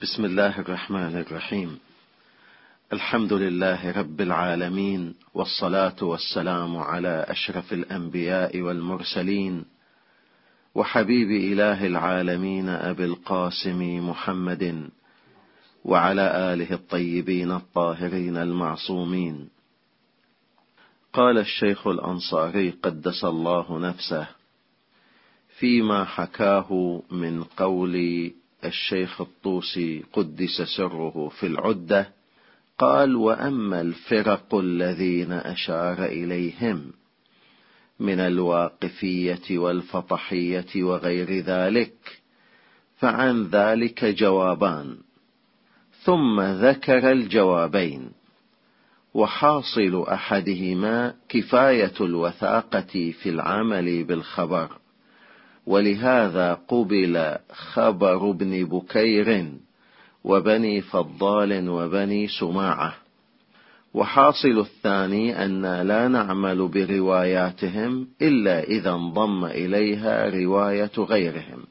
بسم الله الرحمن الرحيم. الحمد لله رب العالمين، والصلاة والسلام على أشرف الأنبياء والمرسلين، وحبيب إله العالمين أبي القاسم محمد، وعلى آله الطيبين الطاهرين المعصومين. قال الشيخ الأنصاري قدس الله نفسه فيما حكاه من قول الشيخ الطوسي قدس سره في العدة، قال: وأما الفرق الذين أشار إليهم من الواقفية والفطحية وغير ذلك فعن ذلك جوابان، ثم ذكر الجوابين، وحاصل أحدهما كفاية الوثاقة في العمل بالخبر، ولهذا قبل خبر ابن بكير وبني فضال وبني سماعة. وحاصل الثاني أن لا نعمل برواياتهم إلا إذا انضم إليها رواية غيرهم.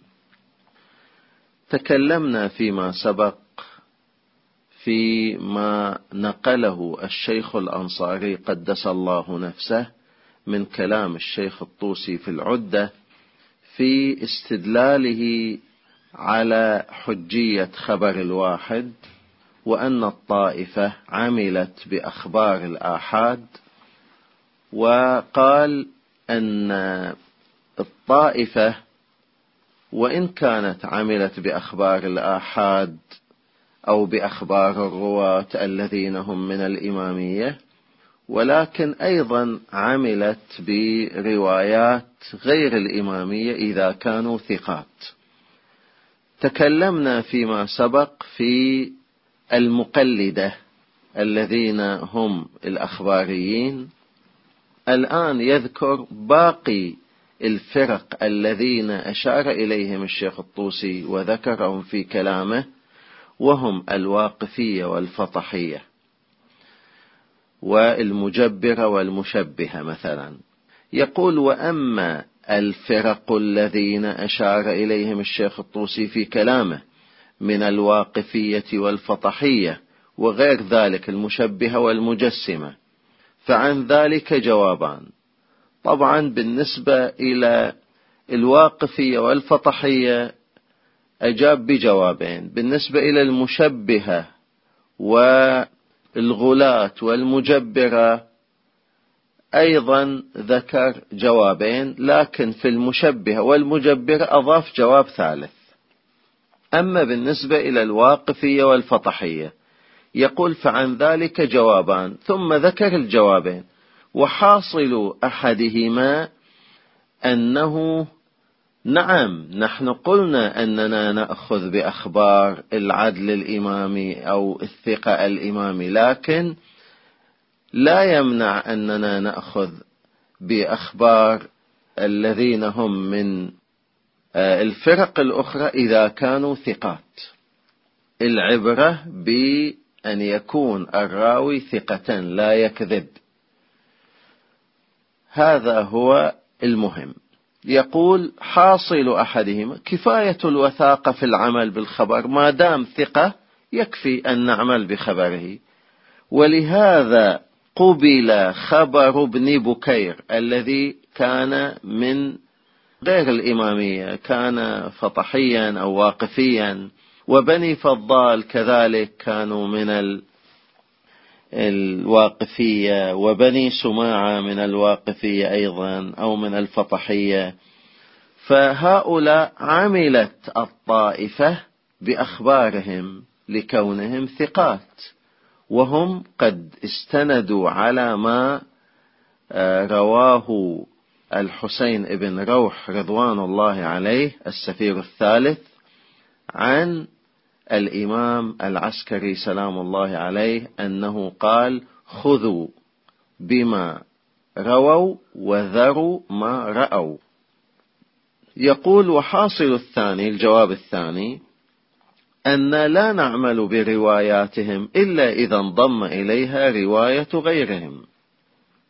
تكلمنا فيما سبق فيما نقله الشيخ الأنصاري قدس الله نفسه من كلام الشيخ الطوسي في العدة في استدلاله على حجية خبر الواحد، وأن الطائفة عملت بأخبار الآحاد، وقال أن الطائفة وإن كانت عملت بأخبار الآحاد أو بأخبار الرواة الذين هم من الإمامية، ولكن أيضا عملت بروايات غير الإمامية إذا كانوا ثقات. تكلمنا فيما سبق في المقلدة الذين هم الأخباريين. الآن يذكر باقي الفرق الذين أشار إليهم الشيخ الطوسي وذكرهم في كلامه، وهم الواقفية والفطحية والمجبرة والمشبهة مثلا. يقول: وأما الفرق الذين أشار إليهم الشيخ الطوسي في كلامه من الواقفية والفطحية وغير ذلك المشبهة والمجسمة فعن ذلك جوابان. طبعا بالنسبة إلى الواقفية والفطحية أجاب بجوابين، بالنسبة إلى المشبهة والغلاة والمجبرة أيضا ذكر جوابين، لكن في المشبهة والمجبرة أضاف جواب ثالث. أما بالنسبة إلى الواقفية والفطحية يقول: فعن ذلك جوابان، ثم ذكر الجوابين، وحاصل أحدهما أنه نعم نحن قلنا أننا نأخذ بأخبار العدل الإمامي أو الثقة الإمامي، لكن لا يمنع أننا نأخذ بأخبار الذين هم من الفرق الأخرى إذا كانوا ثقات. العبرة بأن يكون الراوي ثقة لا يكذب، هذا هو المهم. يقول: حاصل أحدهما كفاية الوثاقة في العمل بالخبر، ما دام ثقة يكفي أن نعمل بخبره، ولهذا قبل خبر ابن بكير الذي كان من غير الإمامية، كان فطحيا أو واقفيا، وبني فضال كذلك كانوا من الواقفية، وبني سماعة من الواقفية أيضا أو من الفطحية. فهؤلاء عملت الطائفة بأخبارهم لكونهم ثقات، وهم قد استندوا على ما رواه الحسين بن روح رضوان الله عليه السفير الثالث عن الإمام العسكري سلام الله عليه أنه قال: خذوا بما رووا وذروا ما رأوا. يقول: وحاصل الثاني، الجواب الثاني، أن لا نعمل برواياتهم إلا إذا انضم إليها رواية غيرهم،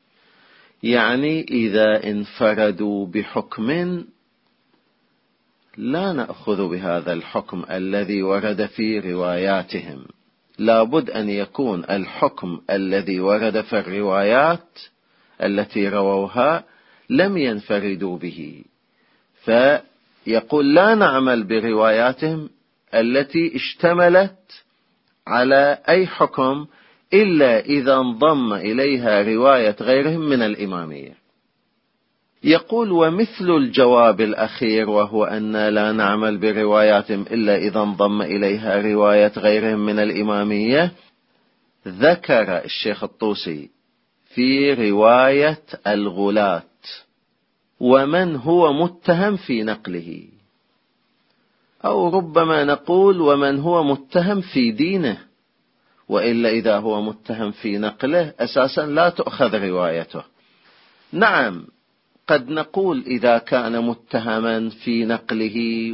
يعني إذا انفردوا بحكم لا نأخذ بهذا الحكم الذي ورد في رواياتهم، لابد أن يكون الحكم الذي ورد في الروايات التي رووها لم ينفردوا به، فيقول لا نعمل برواياتهم التي اشتملت على أي حكم إلا إذا انضم إليها رواية غيرهم من الإمامية. يقول ومثل الجواب الأخير وهو أن لا نعمل برواياتهم إلا إذا انضم إليها رواية غيرهم من الإمامية، ذكر الشيخ الطوسي في رواية الغلاة ومن هو متهم في نقله، أو ربما نقول ومن هو متهم في دينه، وإلا إذا هو متهم في نقله أساسا لا تؤخذ روايته. نعم قد نقول إذا كان متهما في نقله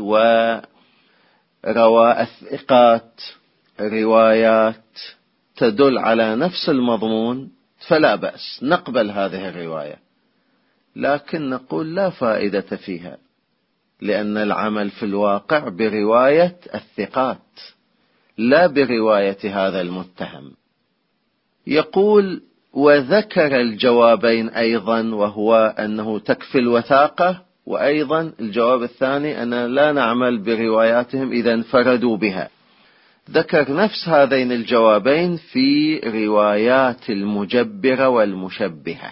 وروى الثقات روايات تدل على نفس المضمون فلا بأس نقبل هذه الرواية، لكن نقول لا فائدة فيها، لأن العمل في الواقع برواية الثقات لا برواية هذا المتهم. يقول وذكر الجوابين أيضا، وهو أنه تكفي الوثاقة، وأيضا الجواب الثاني أن لا نعمل برواياتهم إذا انفردوا بها. ذكر نفس هذين الجوابين في روايات المجبرة والمشبهة،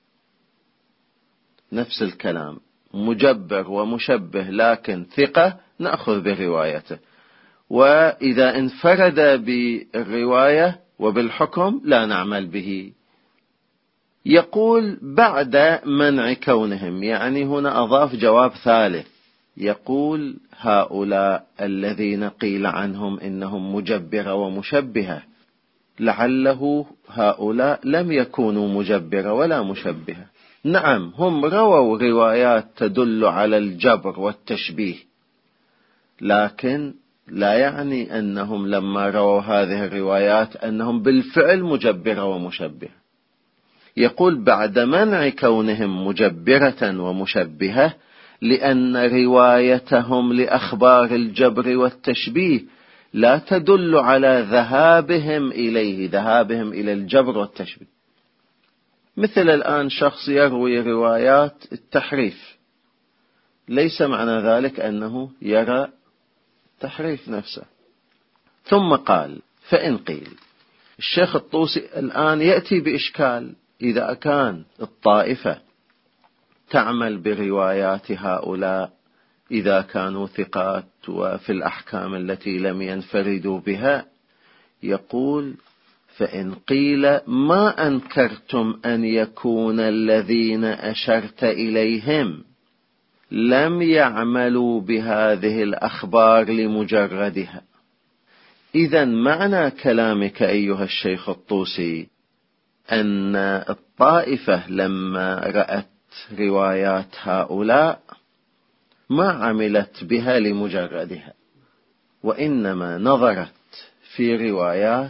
نفس الكلام، مجبر ومشبه لكن ثقة نأخذ بروايته، وإذا انفرد بالرواية وبالحكم لا نعمل به. يقول بعد منع كونهم، يعني هنا أضاف جواب ثالث، يقول هؤلاء الذين قيل عنهم إنهم مجبرة ومشبهة لعله هؤلاء لم يكونوا مجبرة ولا مشبهة. نعم هم رووا روايات تدل على الجبر والتشبيه، لكن لا يعني أنهم لما رووا هذه الروايات أنهم بالفعل مجبرة ومشبهة. يقول بعد منع كونهم مجبرة ومشبهة لأن روايتهم لأخبار الجبر والتشبيه لا تدل على ذهابهم إلى الجبر والتشبيه. مثل الآن شخص يروي روايات التحريف، ليس معنى ذلك أنه يرى تحريف نفسه. ثم قال فإن قيل، الشيخ الطوسي الآن يأتي بإشكال، إذا كان الطائفة تعمل بروايات هؤلاء إذا كانوا ثقات وفي الأحكام التي لم ينفردوا بها، يقول فإن قيل ما أنكرتم أن يكون الذين أشرت إليهم لم يعملوا بهذه الأخبار لمجردها. إذن معنى كلامك أيها الشيخ الطوسي أن الطائفة لما رأت روايات هؤلاء ما عملت بها لمجردها، وإنما نظرت في روايات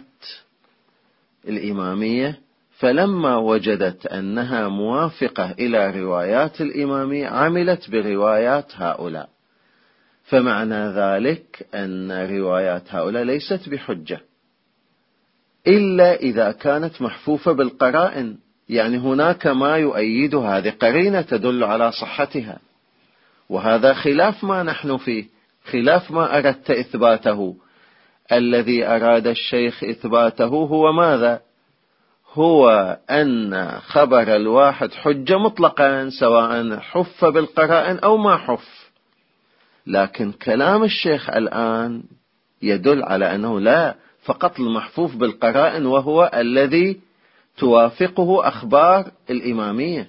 الإمامية، فلما وجدت أنها موافقة إلى روايات الإمامية عملت بروايات هؤلاء. فمعنى ذلك أن روايات هؤلاء ليست بحجة إلا إذا كانت محفوفة بالقرائن، يعني هناك ما يؤيد هذه قرينة تدل على صحتها، وهذا خلاف ما نحن فيه، خلاف ما أردت إثباته. الذي أراد الشيخ إثباته هو ماذا؟ هو أن خبر الواحد حجة مطلقا سواء حف بالقرائن أو ما حف، لكن كلام الشيخ الآن يدل على أنه لا، فقط المحفوف بالقرائن وهو الذي توافقه أخبار الإمامية.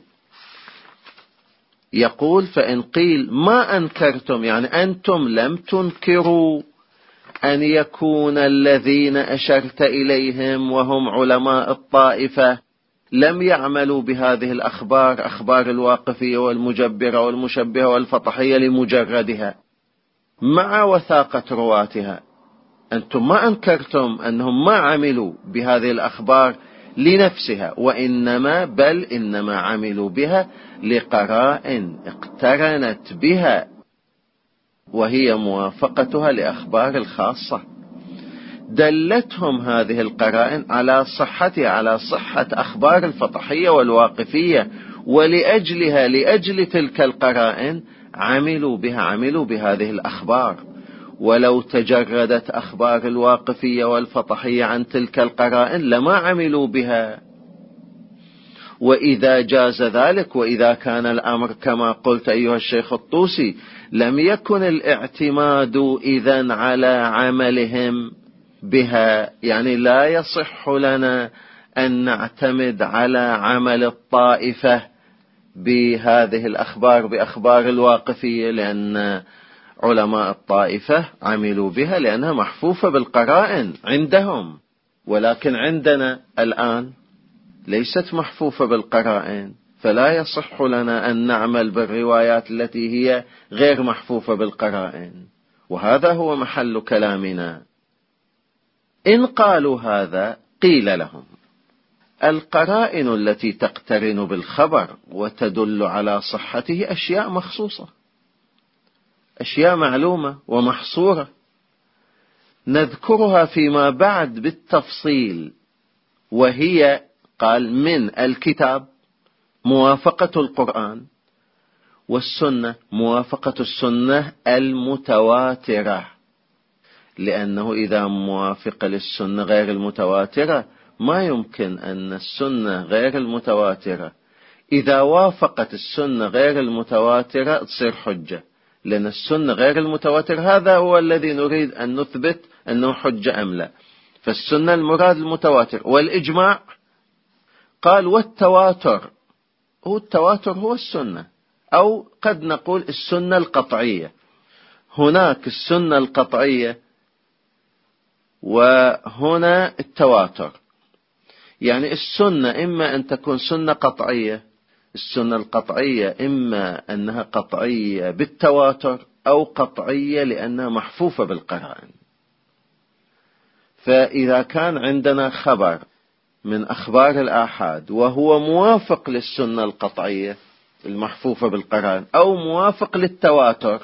يقول فإن قيل ما أنكرتم، يعني أنتم لم تنكروا أن يكون الذين أشرت إليهم وهم علماء الطائفة لم يعملوا بهذه الأخبار، أخبار الواقفية والمجبرة والمشبهة والفطحية لمجردها مع وثاقة رواتها. أنتم ما أنكرتم أنهم ما عملوا بهذه الأخبار لنفسها، وإنما بل إنما عملوا بها لقرائن اقترنت بها وهي موافقتها لأخبار الخاصة. دلتهم هذه القرائن على صحتها، على صحة أخبار الفطحية والواقفية، ولأجلها، لأجل تلك القرائن عملوا بها، عملوا بهذه الأخبار. ولو تجردت أخبار الواقفية والفطحية عن تلك القرائن لما عملوا بها. وإذا جاز ذلك، وإذا كان الأمر كما قلت أيها الشيخ الطوسي، لم يكن الاعتماد إذن على عملهم بها، يعني لا يصح لنا أن نعتمد على عمل الطائفة بهذه الأخبار، بأخبار الواقفية، لأن علماء الطائفة عملوا بها لأنها محفوفة بالقرائن عندهم، ولكن عندنا الآن ليست محفوفة بالقرائن، فلا يصح لنا أن نعمل بالروايات التي هي غير محفوفة بالقرائن. وهذا هو محل كلامنا. إن قالوا هذا قيل لهم: القرائن التي تقترن بالخبر وتدل على صحته أشياء مخصوصة، أشياء معلومة ومحصورة، نذكرها فيما بعد بالتفصيل. وهي، قال، من الكتاب موافقة القرآن، والسنة موافقة السنة المتواترة، لأنه إذا موافقة للسنة غير المتواترة ما يمكن أن السنة غير المتواترة إذا وافقت السنة غير المتواترة تصير حجة، لأن السنة غير المتواترة هذا هو الذي نريد أن نثبت أنه حجة أم لا. فالسنة المراد المتواتر. والإجماع، قال والتواتر، هو التواتر هو السنة، أو قد نقول السنة القطعية. هناك السنة القطعية وهنا التواتر. يعني السنة إما أن تكون سنة قطعية، السنة القطعية إما أنها قطعية بالتواتر أو قطعية لأنها محفوفة بالقرائن. فإذا كان عندنا خبر من أخبار الآحاد وهو موافق للسنة القطعية المحفوفة بالقرائن أو موافق للتواتر،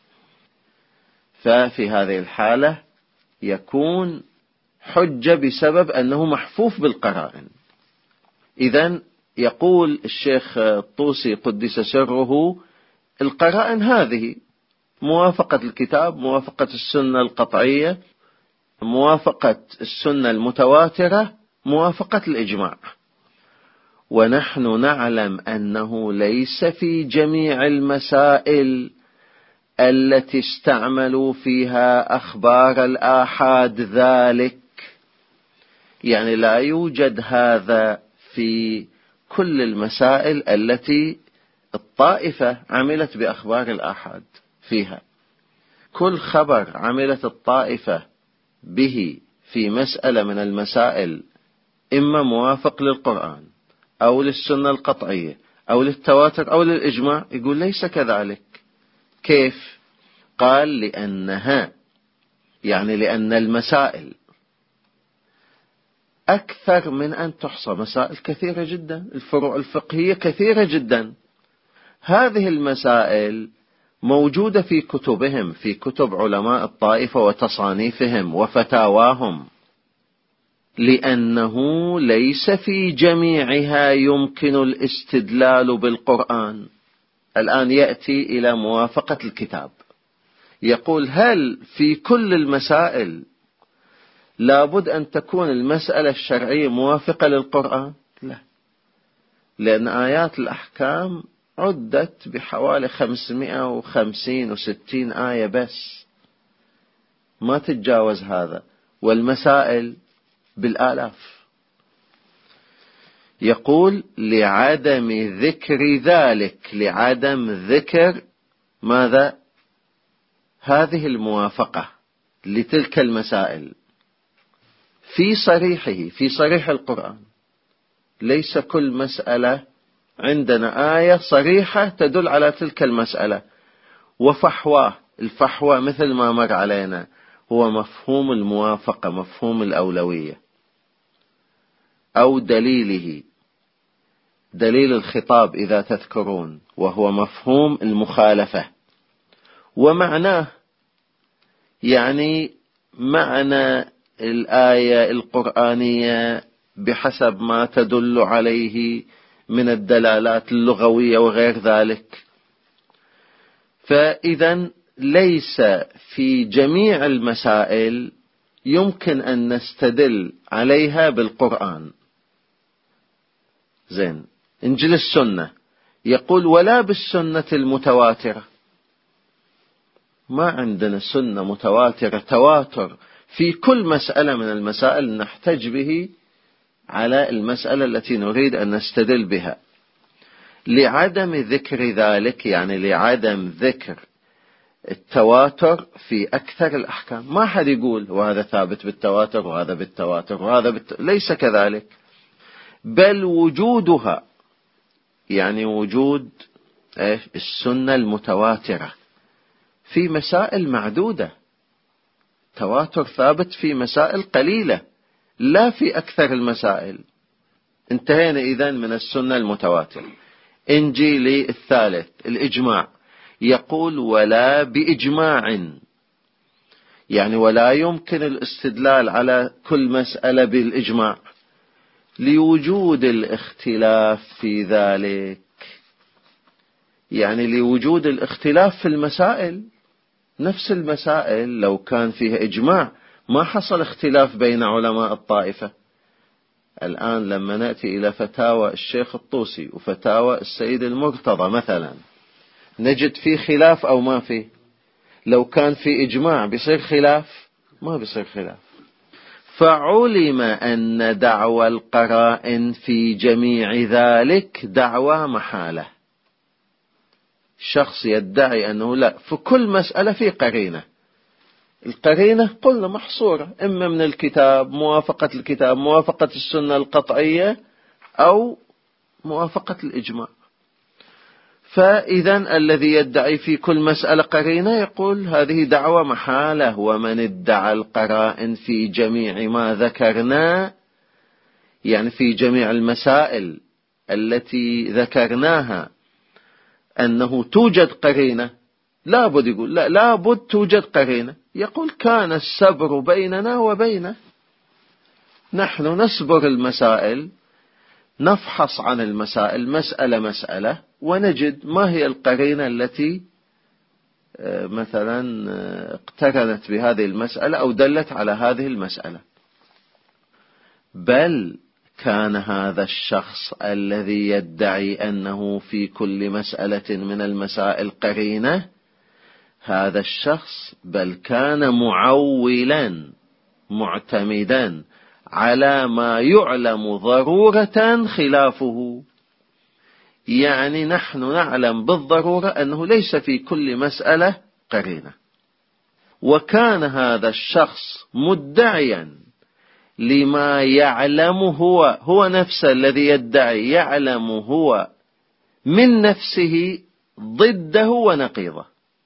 ففي هذه الحالة يكون حجة بسبب أنه محفوف بالقرائن. إذن يقول الشيخ الطوسي قدس سره: القرائن هذه موافقة الكتاب، موافقة السنة القطعية، موافقة السنة المتواترة، موافقة الإجماع. ونحن نعلم أنه ليس في جميع المسائل التي استعملوا فيها أخبار الآحاد ذلك، يعني لا يوجد هذا في كل المسائل التي الطائفة عملت بأخبار الآحاد فيها. كل خبر عملت الطائفة به في مسألة من المسائل إما موافق للقرآن أو للسنة القطعية أو للتواتر أو للإجماع، يقول ليس كذلك. كيف؟ قال: لأنها، يعني لأن المسائل أكثر من أن تحصى، مسائل كثيرة جدا، الفروع الفقهية كثيرة جدا. هذه المسائل موجودة في كتبهم، في كتب علماء الطائفة وتصانيفهم وفتاواهم، لأنه ليس في جميعها يمكن الاستدلال بالقرآن. الآن يأتي إلى موافقة الكتاب، يقول: هل في كل المسائل لابد أن تكون المسألة الشرعية موافقة للقرآن؟ لا، لأن آيات الأحكام عدت بحوالي 550 و60 آية بس، ما تتجاوز هذا، والمسائل بالآلاف. يقول: لعدم ذكر ذلك، لعدم ذكر ماذا؟ هذه الموافقة لتلك المسائل في صريحه، في صريح القرآن. ليس كل مسألة عندنا آية صريحة تدل على تلك المسألة. وفحواه، الفحوى مثل ما مر علينا هو مفهوم الموافقة، مفهوم الأولوية، أو دليله، دليل الخطاب إذا تذكرون، وهو مفهوم المخالفة. ومعناه يعني معنى الآية القرآنية بحسب ما تدل عليه من الدلالات اللغوية وغير ذلك. فإذا ليس في جميع المسائل يمكن أن نستدل عليها بالقرآن. زين، إنجيل السنة يقول ولا بالسنة المتواترة. ما عندنا سنة متواترة تواتر في كل مسألة من المسائل نحتج به على المسألة التي نريد أن نستدل بها، لعدم ذكر ذلك، يعني لعدم ذكر التواتر في أكثر الأحكام. ما حد يقول وهذا ثابت بالتواتر وهذا بالتواتر وهذا ليس كذلك، بل وجودها، يعني وجود السنة المتواترة في مسائل معدودة، تواتر ثابت في مسائل قليلة لا في أكثر المسائل. انتهينا إذن من السنة المتواترة. إنجيلي الثالث الإجماع، يقول ولا بإجماع، يعني ولا يمكن الاستدلال على كل مسألة بالإجماع لوجود الاختلاف في ذلك، يعني لوجود الاختلاف في المسائل. نفس المسائل لو كان فيها إجماع ما حصل اختلاف بين علماء الطائفة. الآن لما نأتي إلى فتاوى الشيخ الطوسي وفتاوى السيد المرتضى مثلا، نجد فيه خلاف أو ما فيه؟ لو كان في إجماع بيصير خلاف؟ ما بيصير خلاف. فعلم أن دعوى القرائن في جميع ذلك دعوى محالة. شخص يدعي أنه لا، في كل مسألة في قرينة. القرينة قلنا محصورة إما من الكتاب، موافقة الكتاب، موافقة السنة القطعية، أو موافقة الإجماع. فإذا الذي يدعي في كل مسألة قرينة يقول هذه دعوة محالة. ومن ادعى القرائن في جميع ما ذكرنا، يعني في جميع المسائل التي ذكرناها أنه توجد قرينة، لابد يقول لا، لابد توجد قرينة. يقول كان السبر بيننا وبينه، نحن نسبر المسائل، نفحص عن المسائل مسألة مسألة ونجد ما هي القرينة التي مثلا اقترنت بهذه المسألة أو دلت على هذه المسألة. بل كان هذا الشخص الذي يدعي أنه في كل مسألة من المسائل قرينة، هذا الشخص بل كان معولا معتمدا على ما يعلم ضرورة خلافه. يعني نحن نعلم بالضرورة أنه ليس في كل مسألة قرينة. وكان هذا الشخص مدعيا لما يعلم هو نفسه الذي يدعي، يعلم هو من نفسه ضده ونقيضه.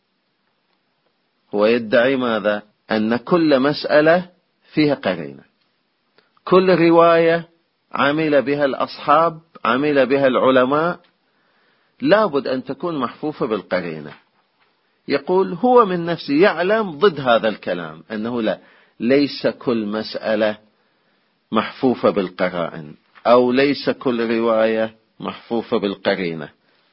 هو يدعي ماذا؟ أن كل مسألة فيها قرينة، كل رواية عمل بها الأصحاب، عمل بها العلماء، لابد أن تكون محفوفة بالقرينة. يقول هو من نفسه يعلم ضد هذا الكلام، أنه لا، ليس كل مسألة محفوفة بالقرائن، أو ليس كل رواية محفوفة بالقرينة.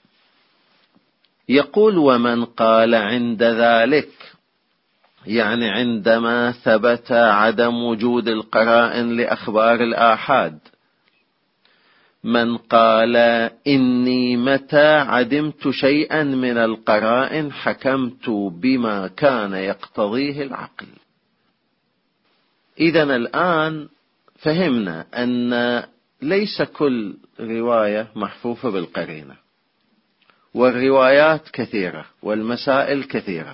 يقول ومن قال عند ذلك، يعني عندما ثبت عدم وجود القرائن لأخبار الآحاد، من قال إني متى عدمت شيئا من القرائن حكمت بما كان يقتضيه العقل. إذن الآن فهمنا أن ليس كل رواية محفوفة بالقرينة، والروايات كثيرة والمسائل كثيرة.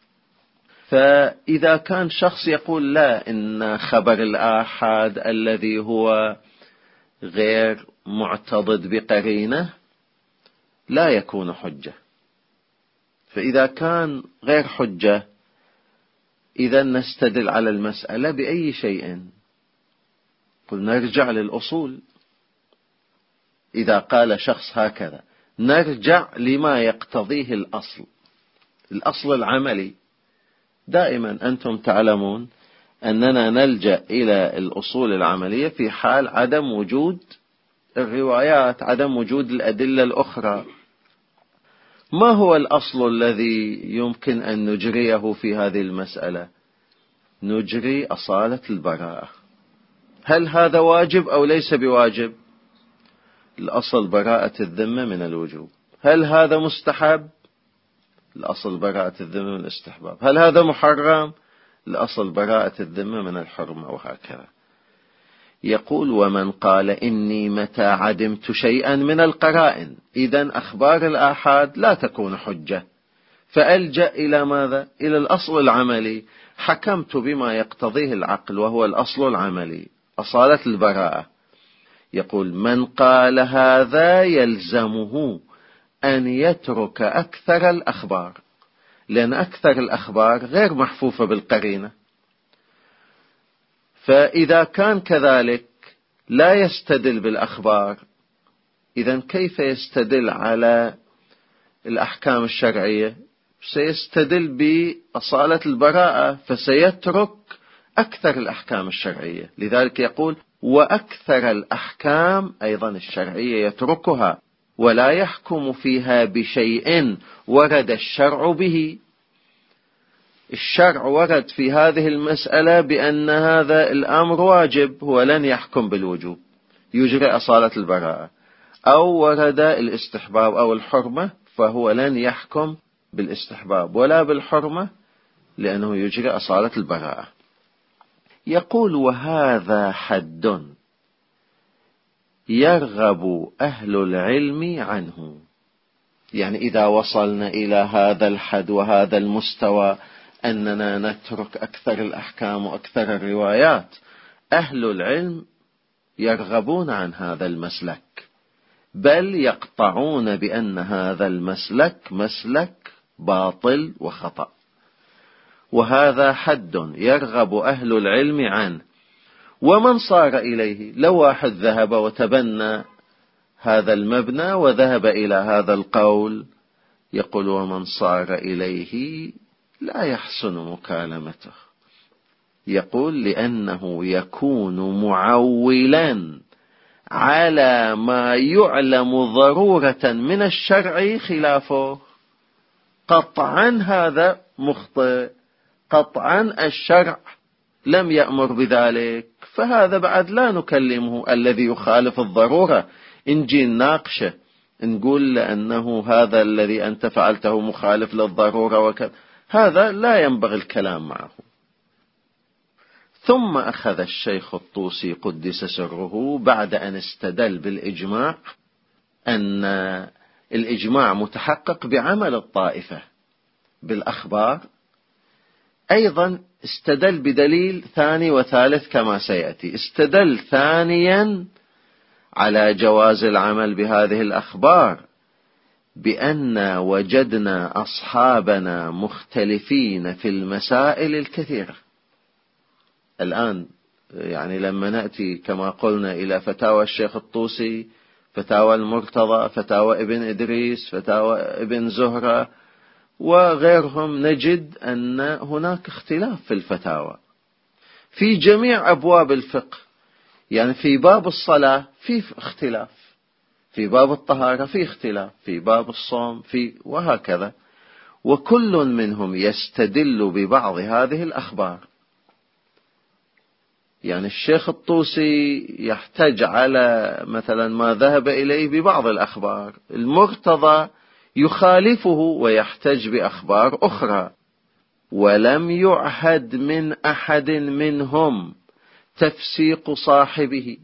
فإذا كان شخص يقول لا، إن خبر الآحاد الذي هو غير معتضد بقرينة لا يكون حجة. فإذا كان غير حجة، إذا نستدل على المسألة بأي شيء؟ قل نرجع للأصول. إذا قال شخص هكذا نرجع لما يقتضيه الأصل. الأصل العملي. دائما أنتم تعلمون أننا نلجأ إلى الأصول العملية في حال عدم وجود الروايات، عدم وجود الأدلة الأخرى. ما هو الأصل الذي يمكن أن نجريه في هذه المسألة؟ نجري أصالة البراءة. هل هذا واجب أو ليس بواجب؟ الأصل براءة الذمة من الوجوب. هل هذا مستحب؟ الأصل براءة الذمة من الاستحباب. هل هذا محرم؟ الأصل براءة الذمة من الحرمة، وهكذا. يقول: ومن قال إني متى عدمت شيئا من القرائن، إذن أخبار الآحاد لا تكون حجة، فألجأ إلى ماذا؟ إلى الأصل العملي. حكمت بما يقتضيه العقل، وهو الأصل العملي، أصالة البراءة. يقول: من قال هذا يلزمه أن يترك أكثر الأخبار، لأن أكثر الأخبار غير محفوفة بالقرينة. فإذا كان كذلك لا يستدل بالأخبار، إذن كيف يستدل على الأحكام الشرعية؟ سيستدل بأصالة البراءة، فسيترك أكثر الأحكام الشرعية. لذلك يقول: وأكثر الأحكام أيضا الشرعية يتركها، ولا يحكم فيها بشيء ورد الشرع به. الشرع ورد في هذه المسألة بأن هذا الأمر واجب، هو لن يحكم بالوجوب، يجري أصالة البراءة. أو ورد الاستحباب أو الحرمة، فهو لن يحكم بالاستحباب ولا بالحرمة، لأنه يجري أصالة البراءة. يقول: وهذا حد يرغب أهل العلم عنه. يعني إذا وصلنا إلى هذا الحد وهذا المستوى أننا نترك أكثر الأحكام وأكثر الروايات، أهل العلم يرغبون عن هذا المسلك، بل يقطعون بأن هذا المسلك مسلك باطل وخطأ. وهذا حد يرغب أهل العلم عنه. ومن صار إليه، لو واحد ذهب وتبنى هذا المبنى وذهب إلى هذا القول، يقول: ومن صار إليه لا يحسن مكالمته. يقول: لأنه يكون معولا على ما يعلم ضرورة من الشرع خلافه. قطعا هذا مخطئ، قطعا الشرع لم يأمر بذلك، فهذا بعد لا نكلمه. الذي يخالف الضرورة نجي نناقشه، نقول لأنه هذا الذي أنت فعلته مخالف للضرورة وكذا، هذا لا ينبغي الكلام معه. ثم أخذ الشيخ الطوسي قدس سره بعد أن استدل بالإجماع، أن الإجماع متحقق بعمل الطائفة بالأخبار، أيضا استدل بدليل ثاني وثالث كما سيأتي. استدل ثانيا على جواز العمل بهذه الأخبار بأن وجدنا أصحابنا مختلفين في المسائل الكثيرة. الآن يعني لما نأتي كما قلنا إلى فتاوى الشيخ الطوسي، فتاوى المرتضى، فتاوى ابن إدريس، فتاوى ابن زهرة وغيرهم، نجد أن هناك اختلاف في الفتاوى في جميع أبواب الفقه. يعني في باب الصلاة في اختلاف، في باب الطهارة في اختلاف، في باب الصوم وهكذا. وكل منهم يستدل ببعض هذه الأخبار. يعني الشيخ الطوسي يحتج على مثلا ما ذهب إليه ببعض الأخبار، المرتضى يخالفه ويحتج بأخبار أخرى. ولم يعهد من أحد منهم تفسيق صاحبه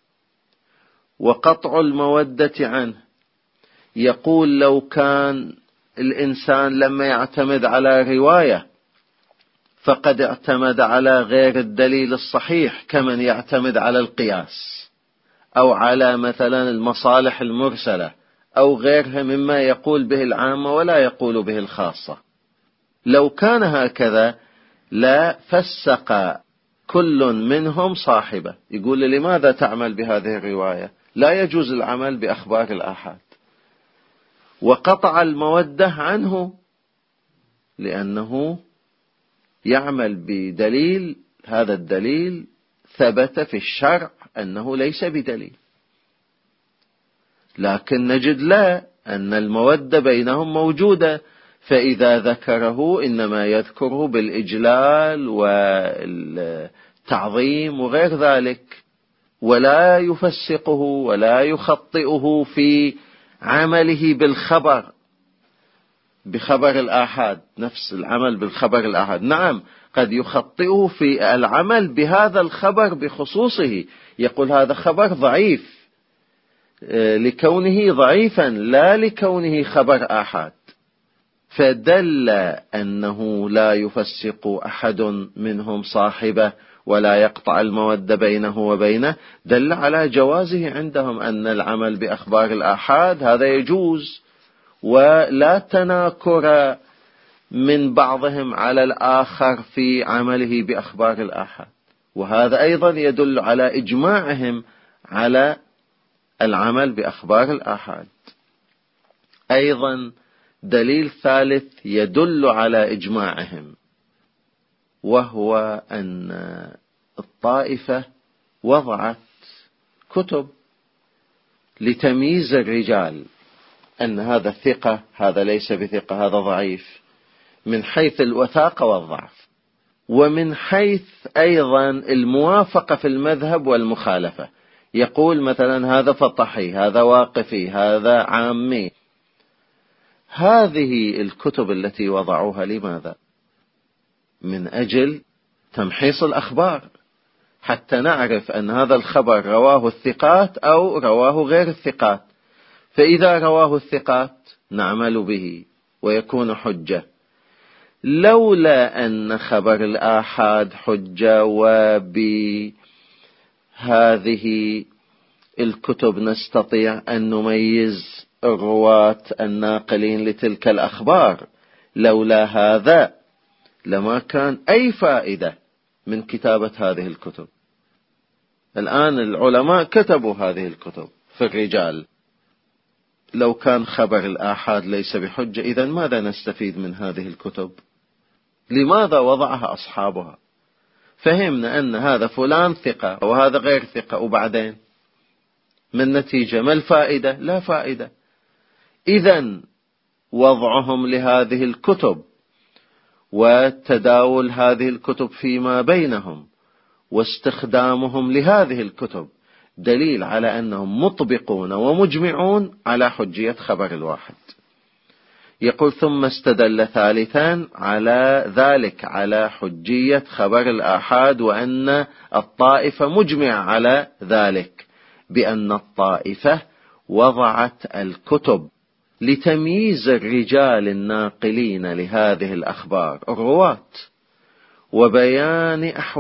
وقطع المودة عنه. يقول: لو كان الإنسان لما يعتمد على رواية فقد اعتمد على غير الدليل الصحيح، كمن يعتمد على القياس أو على مثلا المصالح المرسلة أو غيرها مما يقول به العامة ولا يقول به الخاصة. لو كان هكذا لا فسق كل منهم صاحبه. يقول: لماذا تعمل بهذه الرواية؟ لا يجوز العمل بأخبار الآحاد. وقطع المودة عنه، لأنه يعمل بدليل، هذا الدليل ثبت في الشرع أنه ليس بدليل. لكن نجد لا، أن المودة بينهم موجودة، فإذا ذكره إنما يذكره بالإجلال والتعظيم وغير ذلك، ولا يفسقه ولا يخطئه في عمله بخبر الآحاد. نفس العمل بالخبر الآحاد، نعم قد يخطئه في العمل بهذا الخبر بخصوصه، يقول هذا خبر ضعيف لكونه ضعيفا لا لكونه خبر آحاد، فدل أنه لا يفسق أحد منهم صاحبه ولا يقطع المودة بينه وبينه، دل على جوازه عندهم، أن العمل بأخبار الآحاد هذا يجوز، ولا تناكر من بعضهم على الآخر في عمله بأخبار الآحاد. وهذا أيضا يدل على إجماعهم على العمل بأخبار الآحاد. أيضا دليل ثالث يدل على إجماعهم، وهو أن الطائفة وضعت كتب لتمييز الرجال، أن هذا ثقة، هذا ليس بثقة، هذا ضعيف، من حيث الوثاقة والضعف، ومن حيث أيضا الموافقة في المذهب والمخالفة. يقول مثلا هذا فطحي، هذا واقفي، هذا عامي. هذه الكتب التي وضعوها لماذا؟ من أجل تمحيص الأخبار، حتى نعرف أن هذا الخبر رواه الثقات أو رواه غير الثقات، فإذا رواه الثقات نعمل به ويكون حجة. لولا أن خبر الآحاد حجة، وبهذه الكتب نستطيع أن نميز الرواة الناقلين لتلك الأخبار، لولا هذا لما كان أي فائدة من كتابة هذه الكتب. الآن العلماء كتبوا هذه الكتب في الرجال، لو كان خبر الآحاد ليس بحجة، إذن ماذا نستفيد من هذه الكتب؟ لماذا وضعها أصحابها؟ فهمنا أن هذا فلان ثقة وهذا غير ثقة، وبعدين من النتيجة ما الفائدة؟ لا فائدة. إذن وضعهم لهذه الكتب وتداول هذه الكتب فيما بينهم واستخدامهم لهذه الكتب دليل على أنهم مطبقون ومجمعون على حجية خبر الواحد. يقول ثم استدل ثالثا على ذلك، على حجية خبر الآحاد، وأن الطائفة مجمع على ذلك، بأن الطائفة وضعت الكتب لتمييز الرجال الناقلين لهذه الأخبار الرواة، وبيان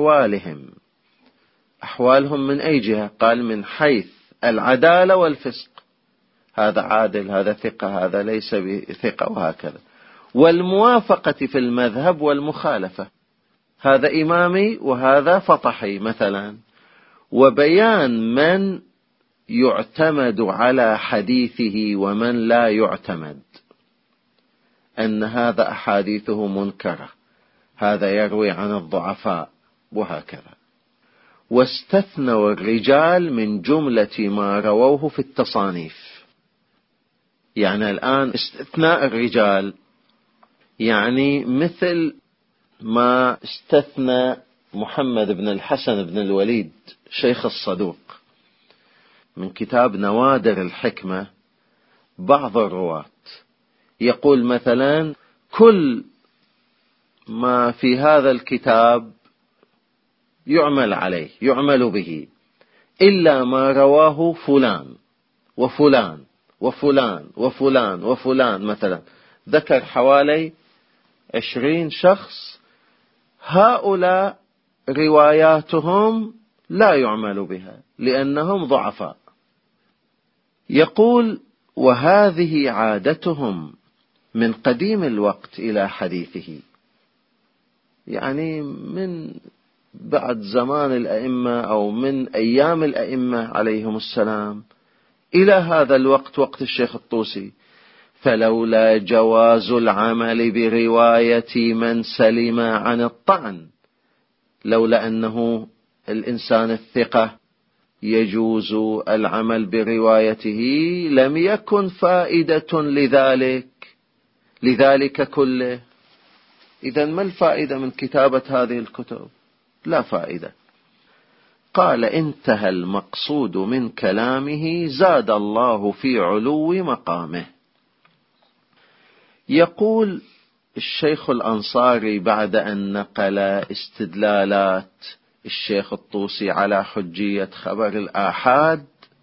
أحوالهم من أي جهة؟ قال من حيث العدالة والفسق، هذا عادل، هذا ثقة، هذا ليس بثقة، وهكذا، والموافقة في المذهب والمخالفة، هذا إمامي وهذا فطحي مثلا، وبيان من يعتمد على حديثه ومن لا يعتمد، أن هذا أحاديثه منكرة، هذا يروي عن الضعفاء، وهكذا. واستثنوا الرجال من جملة ما رووه في التصانيف. يعني الآن استثناء الرجال يعني مثل ما استثنى محمد بن الحسن بن الوليد شيخ الصدوق من كتاب نوادر الحكمة بعض الرواة، يقول مثلا كل ما في هذا الكتاب يعمل عليه، يعمل به، إلا ما رواه فلان وفلان وفلان وفلان وفلان، مثلا ذكر حوالي 20 شخص، هؤلاء رواياتهم لا يعمل بها لأنهم ضعفاء. يقول وهذه عادتهم من قديم الوقت إلى حديثه، يعني من بعد زمان الأئمة أو من أيام الأئمة عليهم السلام إلى هذا الوقت، وقت الشيخ الطوسي، فلولا جواز العمل برواية من سلم عن الطعن، لولا أنه الإنسان الثقة يجوز العمل بروايته لم يكن فائدة لذلك كله. إذن ما الفائدة من كتابة هذه الكتب؟ لا فائدة. قال: انتهى المقصود من كلامه زاد الله في علو مقامه. يقول الشيخ الأنصاري بعد أن نقل استدلالات الشيخ الطوسي على حجية خبر الآحاد،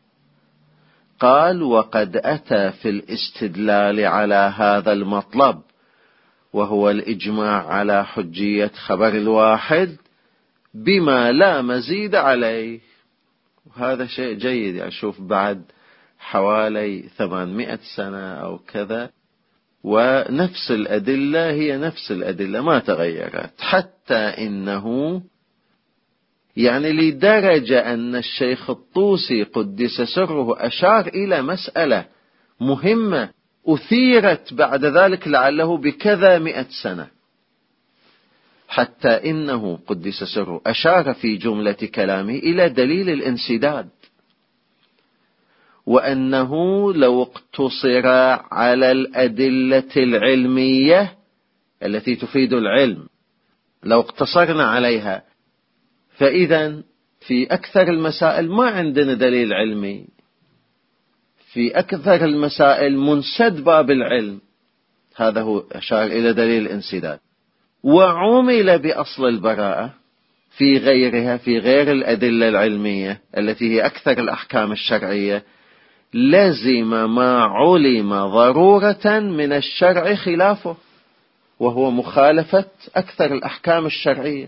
قال: وقد أتى في الاستدلال على هذا المطلب وهو الإجماع على حجية خبر الواحد بما لا مزيد عليه. وهذا شيء جيد. يعني شوف، بعد حوالي 800 سنة أو كذا ونفس الأدلة هي نفس الأدلة ما تغيرت، حتى إنه يعني لدرجة أن الشيخ الطوسي قدس سره أشار إلى مسألة مهمة أثيرت بعد ذلك لعله بكذا 100 سنة، حتى إنه قدس سره أشار في جملة كلامه إلى دليل الانسداد، وأنه لو اقتصر على الأدلة العلمية التي تفيد العلم، لو اقتصرنا عليها، فإذا في أكثر المسائل ما عندنا دليل علمي، في أكثر المسائل منسد باب العلم. هذا هو أشار إلى دليل الانسداد. وعمل بأصل البراءة في غيرها، في غير الأدلة العلمية التي هي أكثر الأحكام الشرعية، لزم ما علم ضرورة من الشرع خلافه، وهو مخالفة أكثر الأحكام الشرعية.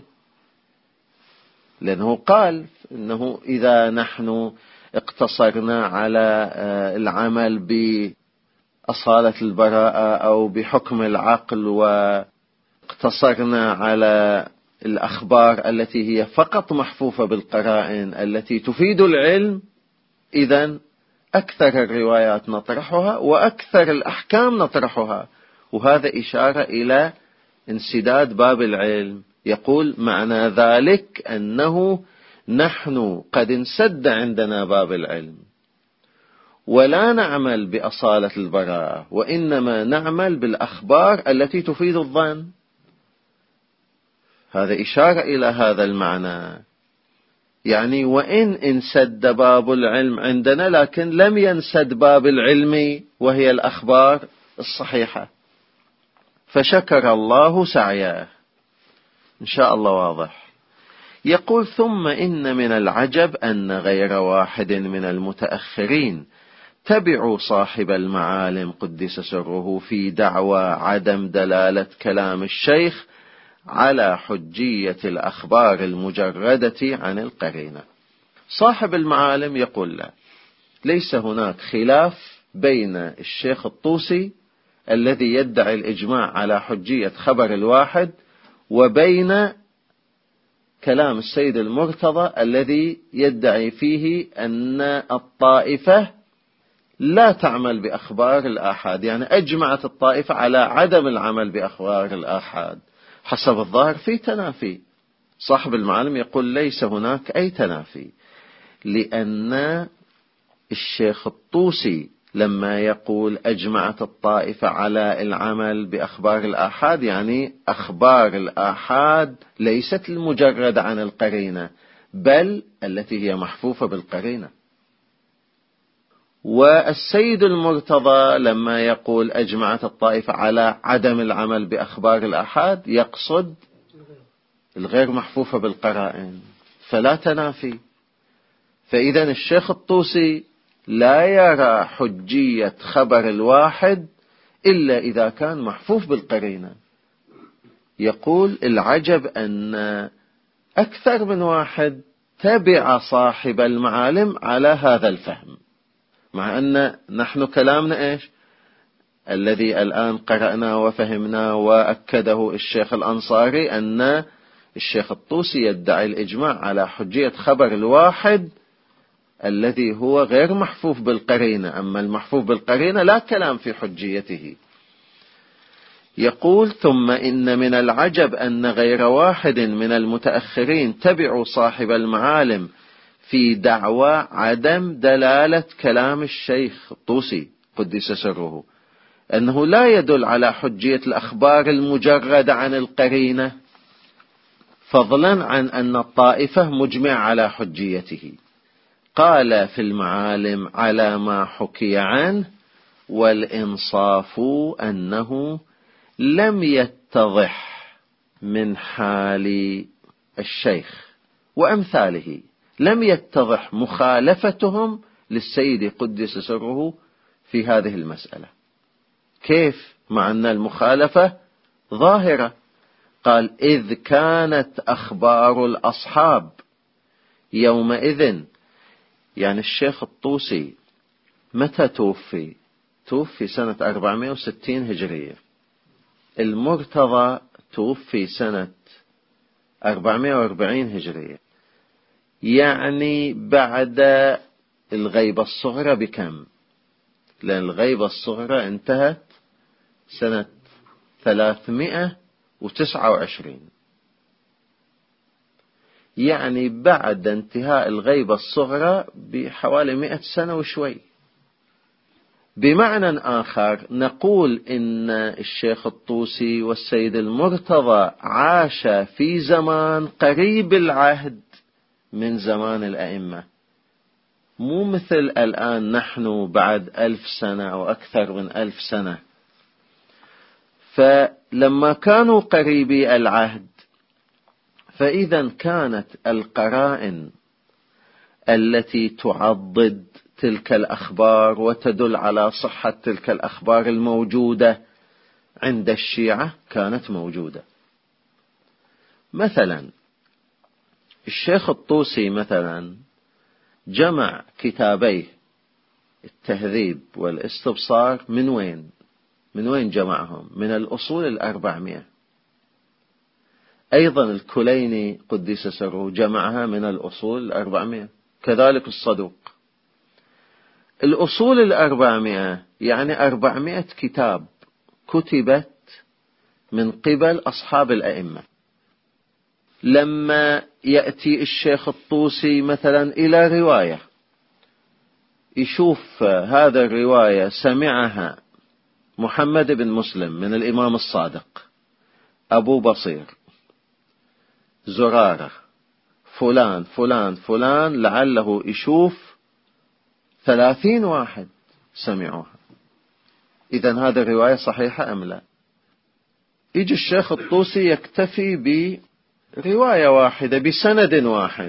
لأنه قال إنه إذا نحن اقتصرنا على العمل بأصالة البراءة أو بحكم العقل واقتصرنا على الأخبار التي هي فقط محفوفة بالقرائن التي تفيد العلم، إذن أكثر الروايات نطرحها وأكثر الأحكام نطرحها. وهذا إشارة إلى انسداد باب العلم. يقول: معنى ذلك أنه نحن قد انسد عندنا باب العلم ولا نعمل بأصالة البراءة، وإنما نعمل بالأخبار التي تفيد الظن. هذا إشارة إلى هذا المعنى. يعني وإن انسد باب العلم عندنا، لكن لم ينسد باب العلم وهي الأخبار الصحيحة. فشكر الله سعيه. إن شاء الله واضح. يقول: ثم إن من العجب أن غير واحد من المتأخرين تبعوا صاحب المعالم قدس سره في دعوى عدم دلالة كلام الشيخ على حجية الأخبار المجردة عن القرينة. صاحب المعالم يقول: لا، ليس هناك خلاف بين الشيخ الطوسي الذي يدعي الإجماع على حجية خبر الواحد وبين كلام السيد المرتضى الذي يدعي فيه أن الطائفة لا تعمل بأخبار الآحاد. يعني أجمعت الطائفة على عدم العمل بأخبار الآحاد. حسب الظاهر في تنافي. صاحب المعالم يقول: ليس هناك أي تنافي، لأن الشيخ الطوسي لما يقول أجمعت الطائفة على العمل بأخبار الآحاد، يعني أخبار الآحاد ليست المجرد عن القرينة، بل التي هي محفوفة بالقرينة. والسيد المرتضى لما يقول أجمعت الطائفة على عدم العمل بأخبار الآحاد يقصد الغير محفوفة بالقرائن، فلا تنافي. فإذا الشيخ الطوسي لا يرى حجية خبر الواحد إلا إذا كان محفوف بالقرينة. يقول: العجب أن أكثر من واحد تبع صاحب المعالم على هذا الفهم، مع أن نحن كلامنا إيش الذي الآن قرأنا وفهمنا وأكده الشيخ الأنصاري، أن الشيخ الطوسي يدعي الإجماع على حجية خبر الواحد الذي هو غير محفوف بالقرينة. أما المحفوف بالقرينة لا كلام في حجيته. يقول: ثم إن من العجب أن غير واحد من المتأخرين تبعوا صاحب المعالم في دعوى عدم دلالة كلام الشيخ الطوسي قدس سره، أنه لا يدل على حجية الأخبار المجردة عن القرينة، فضلا عن أن الطائفة مجمع على حجيته. قال في المعالم على ما حكي عنه: والإنصاف أنه لم يتضح من حال الشيخ وأمثاله، لم يتضح مخالفتهم للسيد قدس سره في هذه المسألة. كيف مع أن المخالفة ظاهرة؟ قال: إذ كانت أخبار الأصحاب يومئذ، يعني الشيخ الطوسي متى توفي؟ توفي سنة 460 هجرية. المرتضى توفي سنة 440 هجرية، يعني بعد الغيبة الصغرى بكم؟ لأن الغيبة الصغرى انتهت سنة 329، يعني بعد انتهاء الغيبة الصغرى بحوالي 100 سنة وشوي. بمعنى آخر نقول إن الشيخ الطوسي والسيد المرتضى عاش في زمان قريب العهد من زمان الأئمة، مو مثل الآن نحن بعد 1000 سنة أو أكثر من 1000 سنة. فلما كانوا قريبي العهد، فإذا كانت القرائن التي تعضد تلك الأخبار وتدل على صحة تلك الأخبار الموجودة عند الشيعة كانت موجودة. مثلا الشيخ الطوسي مثلا جمع كتابيه التهذيب والاستبصار من وين؟ من وين جمعهم؟ من الأصول 400. أيضا الكليني قدس سره جمعها من الأصول 400، كذلك الصدوق. الأصول 400 يعني 400 كتاب كتبت من قبل أصحاب الأئمة. لما يأتي الشيخ الطوسي مثلا إلى رواية، يشوف هذا الرواية سمعها محمد بن مسلم من الإمام الصادق، أبو بصير، زرارة، فلان فلان فلان، لعله يشوف 30 واحد سمعوها. إذن هذا الرواية صحيحة أم لا؟ يجي الشيخ الطوسي يكتفي برواية واحدة بسند واحد.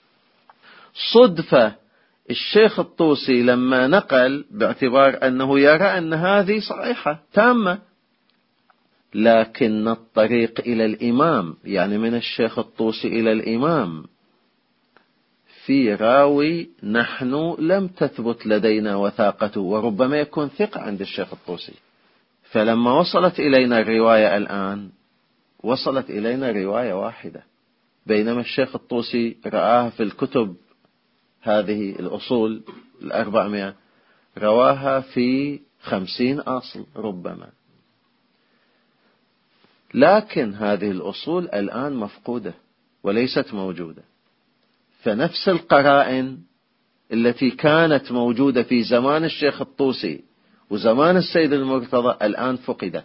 صدفة الشيخ الطوسي لما نقل باعتبار أنه يرى أن هذه صحيحة تامة، لكن الطريق إلى الإمام، يعني من الشيخ الطوسي إلى الإمام، في راوي نحن لم تثبت لدينا وثاقته، وربما يكون ثقة عند الشيخ الطوسي. فلما وصلت إلينا الرواية الآن، وصلت إلينا رواية واحدة، بينما الشيخ الطوسي رآها في الكتب هذه الأصول 400 رواها في 50 أصل ربما. لكن هذه الأصول الآن مفقودة وليست موجودة. فنفس القرائن التي كانت موجودة في زمان الشيخ الطوسي وزمان السيد المرتضى الآن فقدت.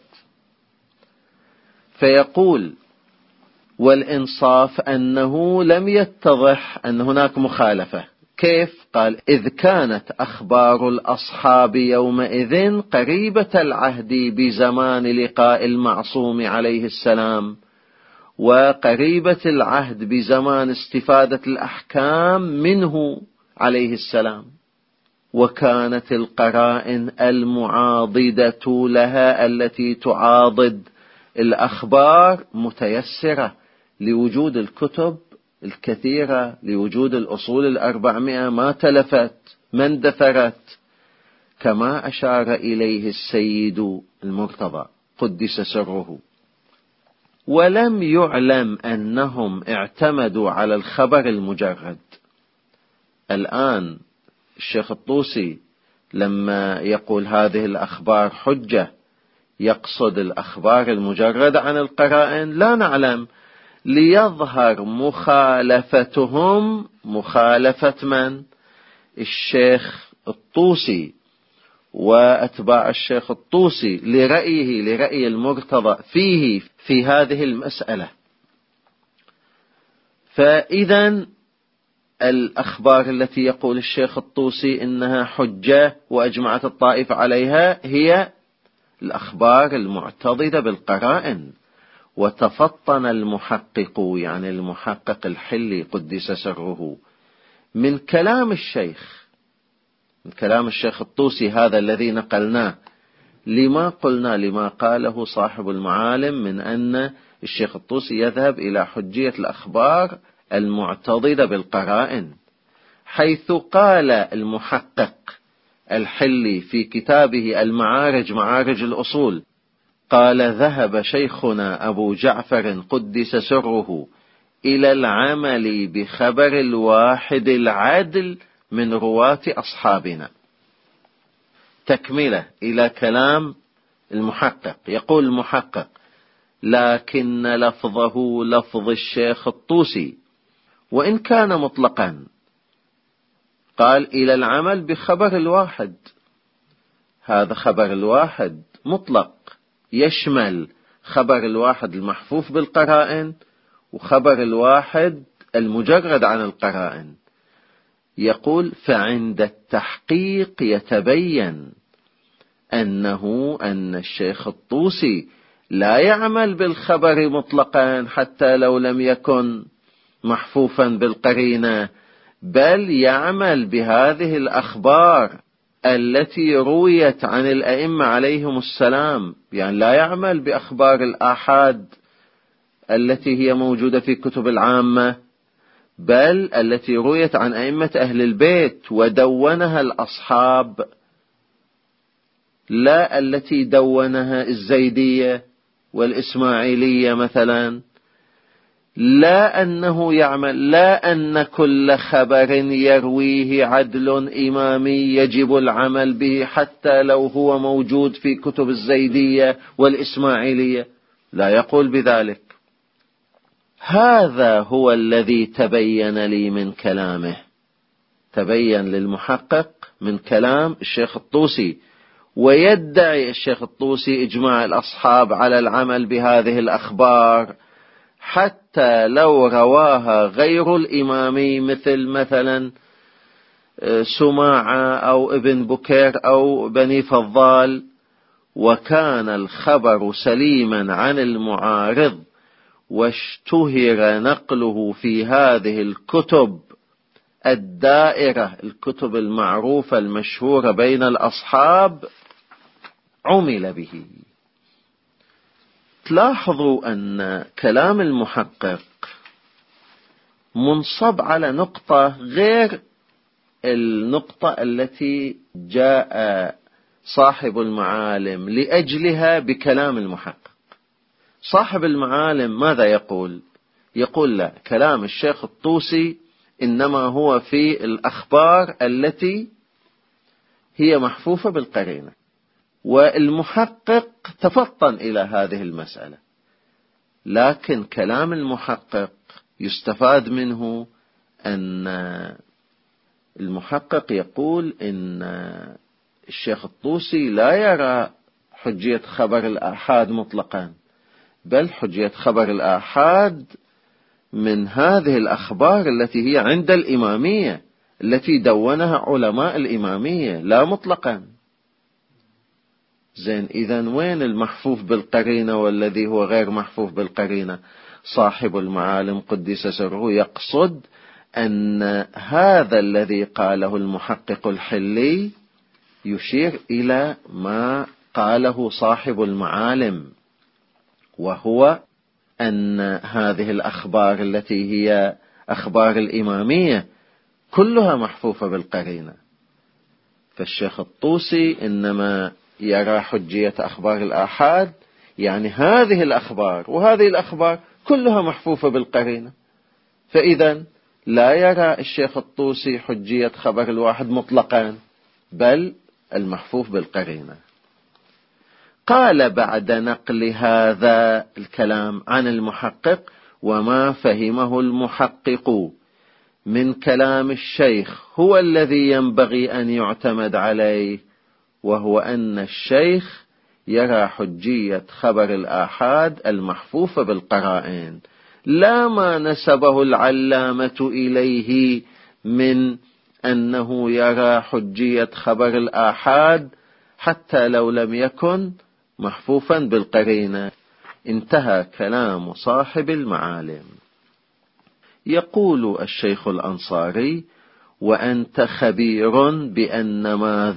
فيقول: والإنصاف أنه لم يتضح أن هناك مخالفة. كيف؟ قال: إذ كانت أخبار الأصحاب يومئذ قريبة العهد بزمان لقاء المعصوم عليه السلام، وقريبة العهد بزمان استفادة الأحكام منه عليه السلام، وكانت القرائن المعاضدة لها التي تعاضد الأخبار متيسرة لوجود الكتب الكثيرة، لوجود الأصول 400 ما تلفت ما اندثرت، كما أشار إليه السيد المرتضى قدس سره. ولم يعلم أنهم اعتمدوا على الخبر المجرد، الآن الشيخ الطوسي لما يقول هذه الأخبار حجة يقصد الأخبار المجردة عن القرائن؟ لا نعلم، ليظهر مخالفتهم مخالفة من؟ الشيخ الطوسي وأتباع الشيخ الطوسي لرأي المرتضى فيه في هذه المسألة. فإذا الأخبار التي يقول الشيخ الطوسي إنها حجة وأجمعت الطائفة عليها هي الأخبار المعتضدة بالقرائن. وتفطن المحقق، يعني المحقق الحلي قدس سره، من كلام الشيخ الطوسي هذا الذي نقلناه، لما قاله صاحب المعالم من أن الشيخ الطوسي يذهب إلى حجية الأخبار المعتضدة بالقرائن، حيث قال المحقق الحلي في كتابه المعارج، معارج الأصول، قال: ذهب شيخنا أبو جعفر قدس سره إلى العمل بخبر الواحد العدل من رواة أصحابنا. تكملة إلى كلام المحقق، يقول المحقق: لكن لفظه لفظ الشيخ الطوسي وإن كان مطلقا. قال: إلى العمل بخبر الواحد، هذا خبر الواحد مطلق، يشمل خبر الواحد المحفوف بالقرائن وخبر الواحد المجرد عن القرائن. يقول: فعند التحقيق يتبين أن الشيخ الطوسي لا يعمل بالخبر مطلقا حتى لو لم يكن محفوفا بالقرينة، بل يعمل بهذه الأخبار التي رويت عن الأئمة عليهم السلام، يعني لا يعمل بأخبار الآحاد التي هي موجودة في كتب العامة، بل التي رويت عن أئمة أهل البيت ودونها الأصحاب، لا التي دونها الزيدية والإسماعيلية مثلا. لا أن كل خبر يرويه عدل إمامي يجب العمل به حتى لو هو موجود في كتب الزيدية والإسماعيلية، لا يقول بذلك. هذا هو الذي تبين لي من كلامه، تبين للمحقق من كلام الشيخ الطوسي. ويدعي الشيخ الطوسي إجماع الأصحاب على العمل بهذه الأخبار حتى لو رواها غير الإمامي، مثلا سماعة أو ابن بكير أو بني فضال، وكان الخبر سليما عن المعارض واشتهر نقله في هذه الكتب الدائرة، الكتب المعروفة المشهورة بين الأصحاب، عمل به. تلاحظوا أن كلام المحقق منصب على نقطة غير النقطة التي جاء صاحب المعالم لأجلها بكلام المحقق. صاحب المعالم ماذا يقول؟ يقول: لا، كلام الشيخ الطوسي إنما هو في الأخبار التي هي محفوفة بالقرينة. والمحقق تفطن إلى هذه المسألة، لكن كلام المحقق يستفاد منه أن المحقق يقول إن الشيخ الطوسي لا يرى حجية خبر الآحاد مطلقا، بل حجية خبر الآحاد من هذه الأخبار التي هي عند الإمامية، التي دونها علماء الإمامية، لا مطلقا. زين، إذن وين المحفوف بالقرينة والذي هو غير محفوف بالقرينة؟ صاحب المعالم قدس سره يقصد أن هذا الذي قاله المحقق الحلي يشير إلى ما قاله صاحب المعالم، وهو أن هذه الأخبار التي هي أخبار الإمامية كلها محفوفة بالقرينة. فالشيخ الطوسي إنما يرى حجية أخبار الآحاد، يعني هذه الأخبار وهذه الأخبار كلها محفوفة بالقرينة، فإذا لا يرى الشيخ الطوسي حجية خبر الواحد مطلقا، بل المحفوف بالقرينة. قال بعد نقل هذا الكلام عن المحقق: وما فهمه المحقق من كلام الشيخ هو الذي ينبغي أن يعتمد عليه، وهو أن الشيخ يرى حجية خبر الآحاد المحفوف بالقرائن، لا ما نسبه العلامة إليه من أنه يرى حجية خبر الآحاد حتى لو لم يكن محفوفا بالقرينة. انتهى كلام صاحب المعالم. يقول الشيخ الأنصاري: وأنت خبير بأن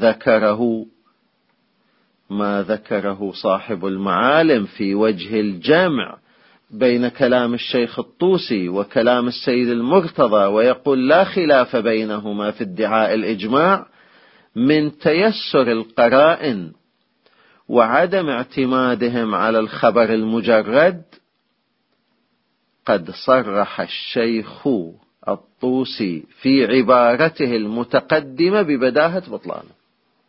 ما ذكره صاحب المعالم في وجه الجمع بين كلام الشيخ الطوسي وكلام السيد المرتضى، ويقول لا خلاف بينهما في ادعاء الإجماع، من تيسر القرائن وعدم اعتمادهم على الخبر المجرد، قد صرح الشيخ الطوسي في عبارته المتقدمة ببداهة بطلانه.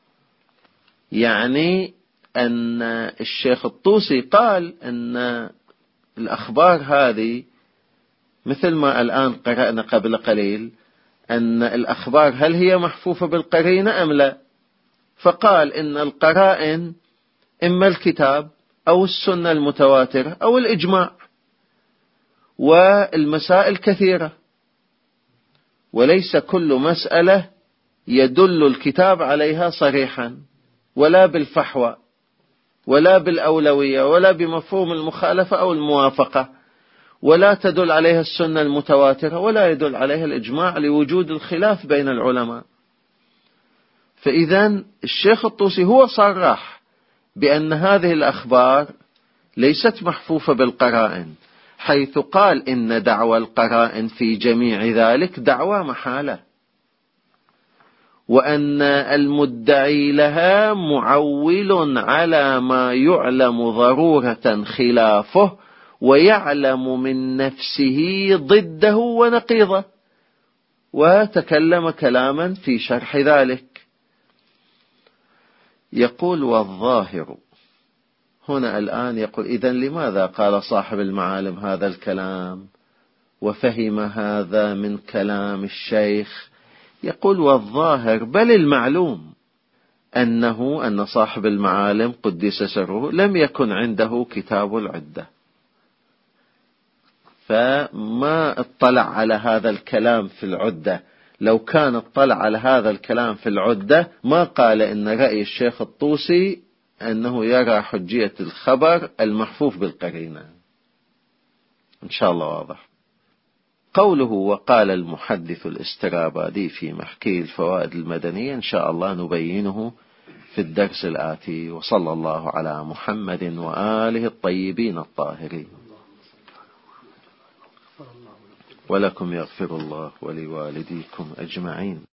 يعني أن الشيخ الطوسي قال أن الأخبار هذه مثل ما الآن قرأنا قبل قليل، أن الأخبار هل هي محفوفة بالقرينة أم لا؟ فقال إن القرائن إما الكتاب أو السنة المتواترة أو الإجماع، والمسائل كثيرة، وليس كل مسألة يدل الكتاب عليها صريحا، ولا بالفحوى ولا بالأولوية ولا بمفهوم المخالفة أو الموافقة، ولا تدل عليها السنة المتواترة ولا يدل عليها الإجماع لوجود الخلاف بين العلماء. فإذن الشيخ الطوسي هو صرح بأن هذه الأخبار ليست محفوفة بالقرائن، حيث قال إن دعوى القرائن في جميع ذلك دعوى محالة، وأن المدعي لها معول على ما يعلم ضرورة خلافه ويعلم من نفسه ضده ونقيضه، وتكلم كلاما في شرح ذلك. يقول: والظاهر. هنا الآن يقول: إذن لماذا قال صاحب المعالم هذا الكلام وفهم هذا من كلام الشيخ؟ يقول: والظاهر بل المعلوم أن صاحب المعالم قدس سره لم يكن عنده كتاب العدة، فما اطلع على هذا الكلام في العدة. لو كان اطلع على هذا الكلام في العدة ما قال إن رأي الشيخ الطوسي أنه يرى حجية الخبر المحفوف بالقرينة. إن شاء الله واضح. قوله: وقال المحدث الاسترابادي في محكي الفوائد المدنية، إن شاء الله نبينه في الدرس الآتي. وصلى الله على محمد وآله الطيبين الطاهرين. ولكم يغفر الله ولوالديكم أجمعين.